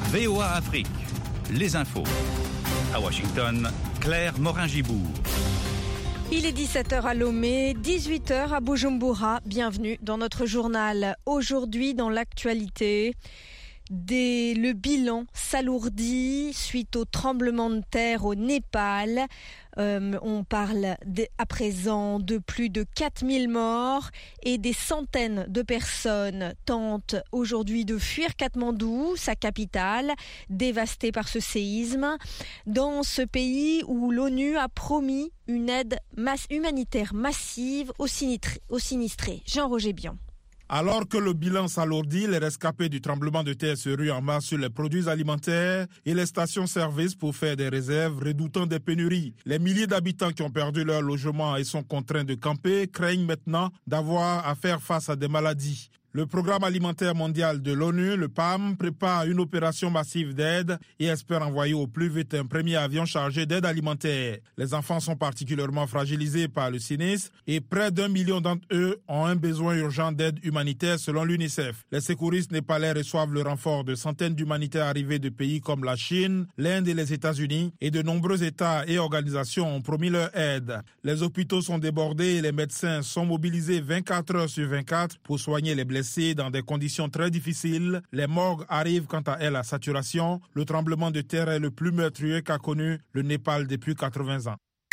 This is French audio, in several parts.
VOA Afrique, les infos. À Washington, Claire Morin-Gibour. Il est 17h à Lomé, 18h à Bujumbura. Bienvenue dans notre journal. Aujourd'hui, dans l'actualité, le bilan s'alourdit suite au tremblement de terre au Népal. On parle à présent de plus de 4000 morts et des centaines de personnes tentent aujourd'hui de fuir Katmandou, sa capitale, dévastée par ce séisme. Dans ce pays où l'ONU a promis une aide humanitaire massive aux sinistrés. Jean-Roger Bian. Alors que le bilan s'alourdit, les rescapés du tremblement de terre se ruent en masse sur les produits alimentaires et les stations-service pour faire des réserves, redoutant des pénuries. Les milliers d'habitants qui ont perdu leur logement et sont contraints de camper craignent maintenant d'avoir à faire face à des maladies. Le Programme alimentaire mondial de l'ONU, le PAM, prépare une opération massive d'aide et espère envoyer au plus vite un premier avion chargé d'aide alimentaire. Les enfants sont particulièrement fragilisés par le sinistre et près d'1 million d'entre eux ont un besoin urgent d'aide humanitaire selon l'UNICEF. Les secouristes népalais reçoivent le renfort de centaines d'humanitaires arrivés de pays comme la Chine, l'Inde et les États-Unis, et de nombreux États et organisations ont promis leur aide. Les hôpitaux sont débordés et les médecins sont mobilisés 24 heures sur 24 pour soigner les blessés dans des conditions très difficiles. Les morgues arrivent quant à elles à saturation. Le tremblement de terre est le plus meurtrier qu'a connu le Népal depuis 80 ans.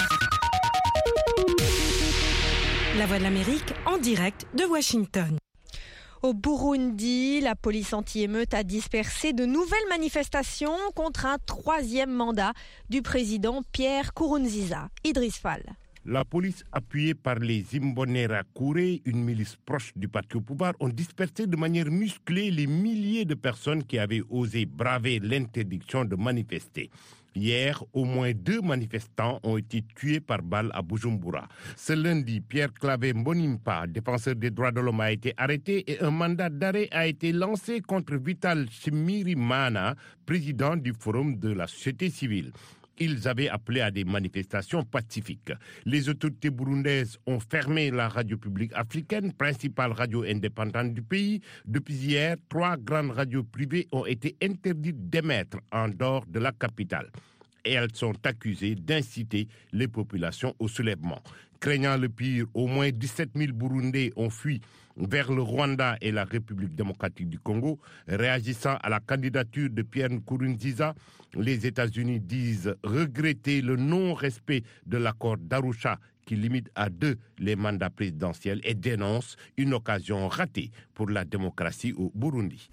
La Voix de l'Amérique en direct de Washington. Au Burundi, la police anti-émeute a dispersé de nouvelles manifestations contre un troisième mandat du président Pierre Nkurunziza. Idriss Fall. La police, appuyée par les Imbonerakure, une milice proche du parti au pouvoir, ont dispersé de manière musclée les milliers de personnes qui avaient osé braver l'interdiction de manifester. Hier, au moins 2 manifestants ont été tués par balle à Bujumbura. Ce lundi, Pierre Claver Mbonimpa, défenseur des droits de l'homme, a été arrêté et un mandat d'arrêt a été lancé contre Vital Shimirimana, président du Forum de la société civile. Ils avaient appelé à des manifestations pacifiques. Les autorités burundaises ont fermé la radio publique africaine, principale radio indépendante du pays. Depuis hier, 3 grandes radios privées ont été interdites d'émettre en dehors de la capitale. Et elles sont accusées d'inciter les populations au soulèvement. Craignant le pire, au moins 17 000 Burundais ont fui vers le Rwanda et la République démocratique du Congo. Réagissant à la candidature de Pierre Nkurunziza, les États-Unis disent regretter le non-respect de l'accord d'Arusha qui limite à 2 les mandats présidentiels et dénoncent une occasion ratée pour la démocratie au Burundi.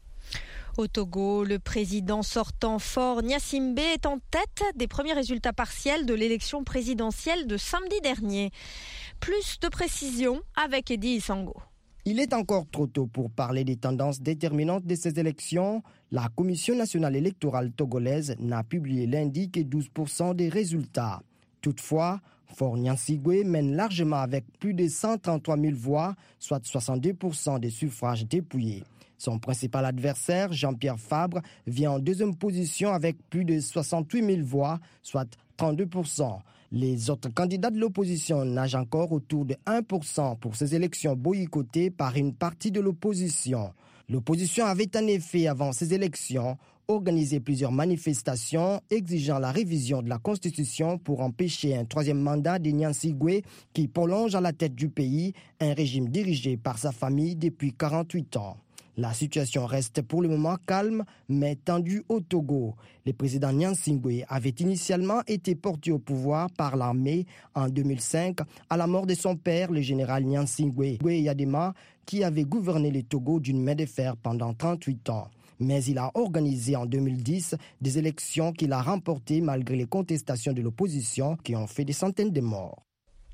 Au Togo, le président sortant Faure Gnassingbé est en tête des premiers résultats partiels de l'élection présidentielle de samedi dernier. Plus de précisions avec Eddie Isango. Il est encore trop tôt pour parler des tendances déterminantes de ces élections. La Commission nationale électorale togolaise n'a publié lundi que 12% des résultats. Toutefois, Faure Gnassingbé mène largement avec plus de 133 000 voix, soit 62% des suffrages dépouillés. Son principal adversaire, Jean-Pierre Fabre, vient en deuxième position avec plus de 68 000 voix, soit 32%. Les autres candidats de l'opposition nagent encore autour de 1% pour ces élections boycottées par une partie de l'opposition. L'opposition avait en effet, avant ces élections, organisé plusieurs manifestations exigeant la révision de la Constitution pour empêcher un troisième mandat de Gnassingbé qui prolonge à la tête du pays un régime dirigé par sa famille depuis 48 ans. La situation reste pour le moment calme, mais tendue au Togo. Le président Gnassingbé avait initialement été porté au pouvoir par l'armée en 2005 à la mort de son père, le général Gnassingbé Eyadema, qui avait gouverné le Togo d'une main de fer pendant 38 ans. Mais il a organisé en 2010 des élections qu'il a remportées malgré les contestations de l'opposition qui ont fait des centaines de morts.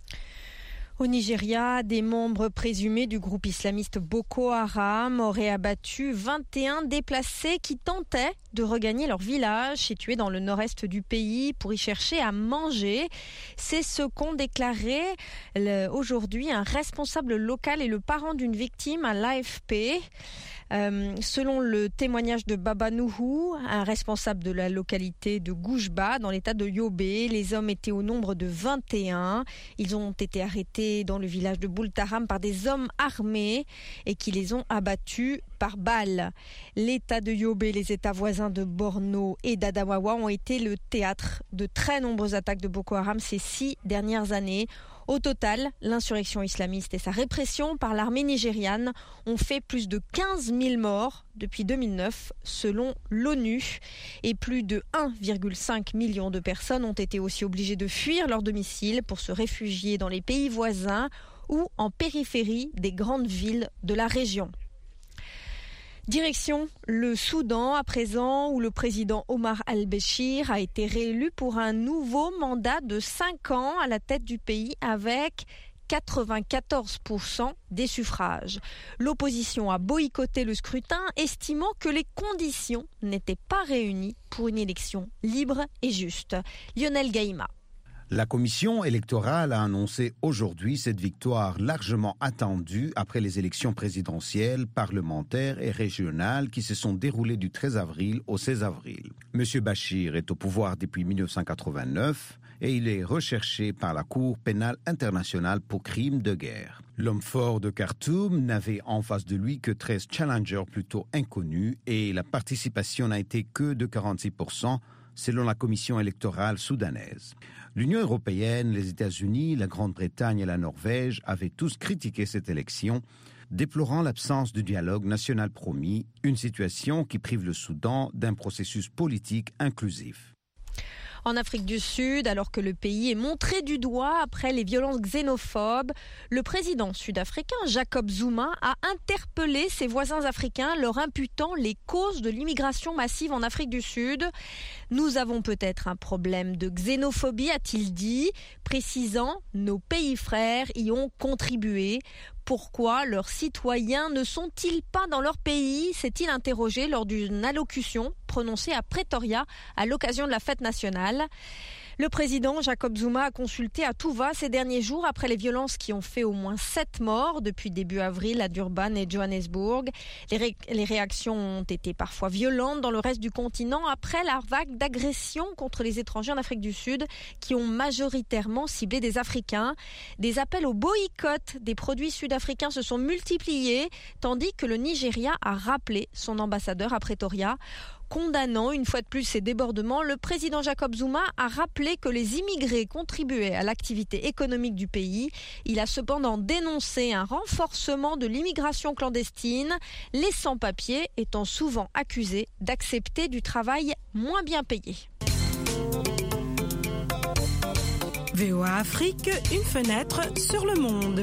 Au Nigeria, des membres présumés du groupe islamiste Boko Haram auraient abattu 21 déplacés qui tentaient de regagner leur village situé dans le nord-est du pays pour y chercher à manger. C'est ce qu'ont déclaré aujourd'hui un responsable local et le parent d'une victime à l'AFP. Selon le témoignage de Baba Nuhu, un responsable de la localité de Goujba, dans l'état de Yobe, les hommes étaient au nombre de 21. Ils ont été arrêtés dans le village de Boultaram par des hommes armés et qui les ont abattus par balle. L'état de Yobe et les états voisins de Borno et d'Adamawa ont été le théâtre de très nombreuses attaques de Boko Haram ces 6 dernières années. Au total, l'insurrection islamiste et sa répression par l'armée nigériane ont fait plus de 15 000 morts depuis 2009, selon l'ONU. Et plus de 1,5 million de personnes ont été aussi obligées de fuir leur domicile pour se réfugier dans les pays voisins ou en périphérie des grandes villes de la région. Direction le Soudan à présent, où le président Omar al-Béchir a été réélu pour un nouveau mandat de 5 ans à la tête du pays avec 94% des suffrages. L'opposition a boycotté le scrutin, estimant que les conditions n'étaient pas réunies pour une élection libre et juste. Lionel Gaïma. La commission électorale a annoncé aujourd'hui cette victoire largement attendue après les élections présidentielles, parlementaires et régionales qui se sont déroulées du 13 avril au 16 avril. M. Bachir est au pouvoir depuis 1989 et il est recherché par la Cour pénale internationale pour crimes de guerre. L'homme fort de Khartoum n'avait en face de lui que 13 challengers plutôt inconnus et la participation n'a été que de 46%, selon la commission électorale soudanaise. L'Union européenne, les États-Unis, la Grande-Bretagne et la Norvège avaient tous critiqué cette élection, déplorant l'absence de dialogue national promis, une situation qui prive le Soudan d'un processus politique inclusif. En Afrique du Sud, alors que le pays est montré du doigt après les violences xénophobes, le président sud-africain Jacob Zuma a interpellé ses voisins africains leur imputant les causes de l'immigration massive en Afrique du Sud. « Nous avons peut-être un problème de xénophobie », a-t-il dit, précisant « Nos pays frères y ont contribué ». Pourquoi leurs citoyens ne sont-ils pas dans leur pays ? S'est-il interrogé lors d'une allocution prononcée à Pretoria à l'occasion de la fête nationale. Le président Jacob Zuma a consulté à tout va ces derniers jours après les violences qui ont fait au moins 7 morts depuis début avril à Durban et Johannesburg. Les réactions ont été parfois violentes dans le reste du continent après la vague d'agressions contre les étrangers en Afrique du Sud qui ont majoritairement ciblé des Africains. Des appels au boycott des produits sud-africains se sont multipliés tandis que le Nigeria a rappelé son ambassadeur à Pretoria. Condamnant une fois de plus ces débordements, le président Jacob Zuma a rappelé que les immigrés contribuaient à l'activité économique du pays. Il a cependant dénoncé un renforcement de l'immigration clandestine, les sans-papiers étant souvent accusés d'accepter du travail moins bien payé. VOA Afrique, une fenêtre sur le monde.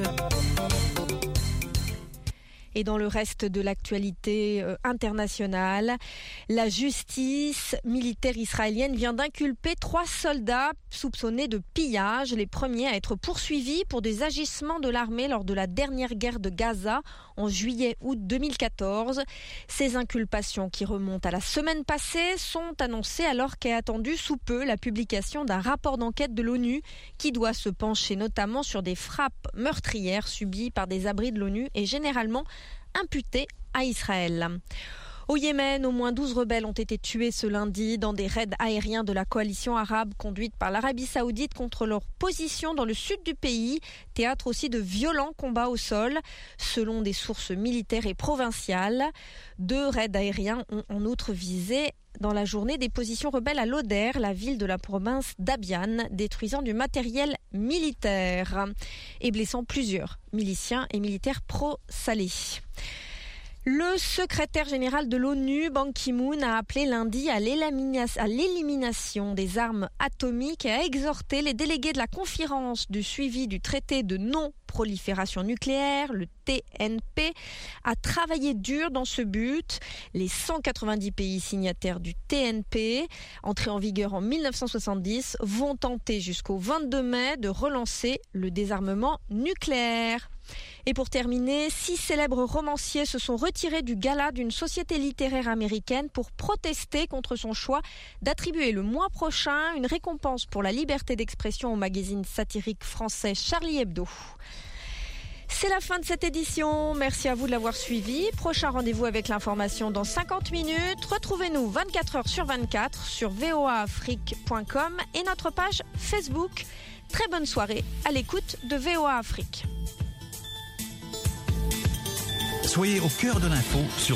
Et dans le reste de l'actualité internationale, la justice militaire israélienne vient d'inculper 3 soldats soupçonnés de pillage, les premiers à être poursuivis pour des agissements de l'armée lors de la dernière guerre de Gaza en juillet-août 2014. Ces inculpations qui remontent à la semaine passée sont annoncées alors qu'est attendue sous peu la publication d'un rapport d'enquête de l'ONU qui doit se pencher notamment sur des frappes meurtrières subies par des abris de l'ONU et généralement imputées à Israël. Au Yémen, au moins 12 rebelles ont été tués ce lundi dans des raids aériens de la coalition arabe conduite par l'Arabie Saoudite contre leur position dans le sud du pays, théâtre aussi de violents combats au sol. Selon des sources militaires et provinciales, 2 raids aériens ont en outre visé dans la journée des positions rebelles à Loder, la ville de la province d'Abian, détruisant du matériel militaire et blessant plusieurs miliciens et militaires pro-Saleh. Le secrétaire général de l'ONU, Ban Ki-moon, a appelé lundi à l'élimination des armes atomiques et a exhorté les délégués de la conférence du suivi du traité de non-prolifération nucléaire, le TNP, à travailler dur dans ce but. Les 190 pays signataires du TNP, entré en vigueur en 1970, vont tenter jusqu'au 22 mai de relancer le désarmement nucléaire. Et pour terminer, 6 célèbres romanciers se sont retirés du gala d'une société littéraire américaine pour protester contre son choix d'attribuer le mois prochain une récompense pour la liberté d'expression au magazine satirique français Charlie Hebdo. C'est la fin de cette édition. Merci à vous de l'avoir suivi. Prochain rendez-vous avec l'information dans 50 minutes. Retrouvez-nous 24 heures sur 24 sur voaafrique.com et notre page Facebook. Très bonne soirée à l'écoute de VOA Afrique. Soyez au cœur de l'info sur